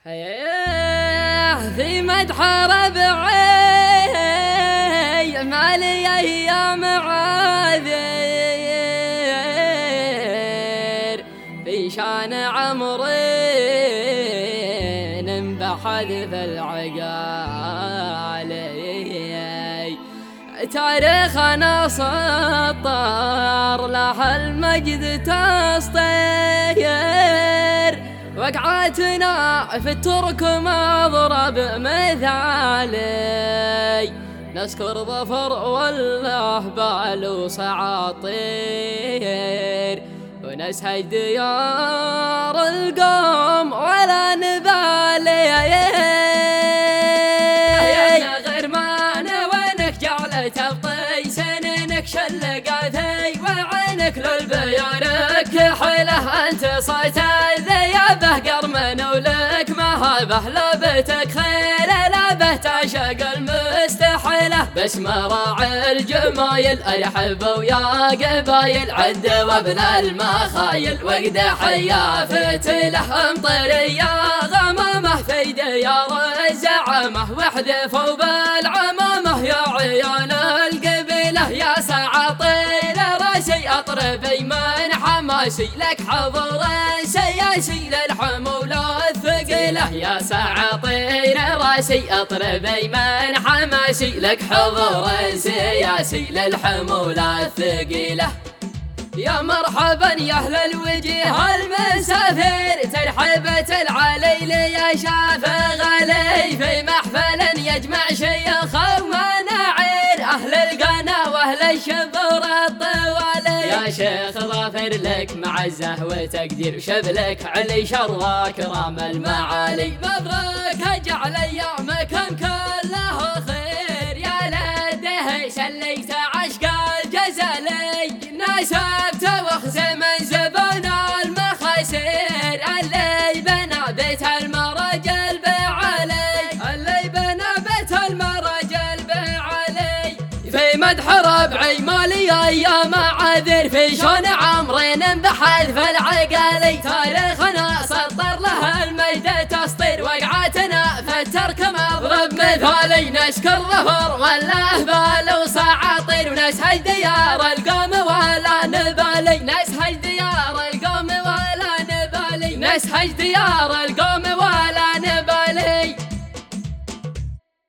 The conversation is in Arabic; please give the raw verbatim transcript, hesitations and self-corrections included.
هيه في مدح ربعي مالي ايام عاذير في شان عمرين بحذف العقالي تاريخنا سطر له المجد تسطير وقعاتنا في الترك مضرب مثالي نذكر ظفر والاهبال وسعاطير ونسهج ديار القوم ولا نبالي يا غير ما وينك جعل تبطي سنينك شلقاتي وعينك للبيانك حيله انت صيت ذيابه قرمن ولك مهابه لبتك خيل لابه تعشق المستحيله بس مراعي الجمايل ارحب ويا قبايل عد وابن المخايل وقد حيا فتله امطريه غمامه في ديار الزعامه واحذفوا بالعمامه يا عيال القبيله يا سعاطيل راسي اطربي من حماسي لك حضور سياسي للحمولة الثقيلة يا سعاطيل راسي اطربي من حماسي لك حضور سياسي للحمولة الثقيلة يا مرحبا يا اهل الوجيه المسافر ترحبة العليل يا شافع غالي في محفل يجمع شيخ ومناعير اهل القنا واهل الشبر الطوالي يا شيخ ظافر لك معزه وتقدير شبلك علي شر كرام المعالي مبروك اجعل ايامكم كله خير يا لده سليت عشق الجزلي ناسبت واخزم زبون المخاسير اللي بنى بيت المرج البعلي اللي بنى بيت المرج البعلي في مدح ربعي مالي ايام عذر في شون عمرين بحذف العقالي تاريخنا سطر له المجد تسطير وقعاتنا في الترك مضرب مثالي نشكر ظفر والاهبال وسعاطير ونسهج ديار القوم ولا نبالي نسهج ديار القوم ولا نبالي نسهج ديار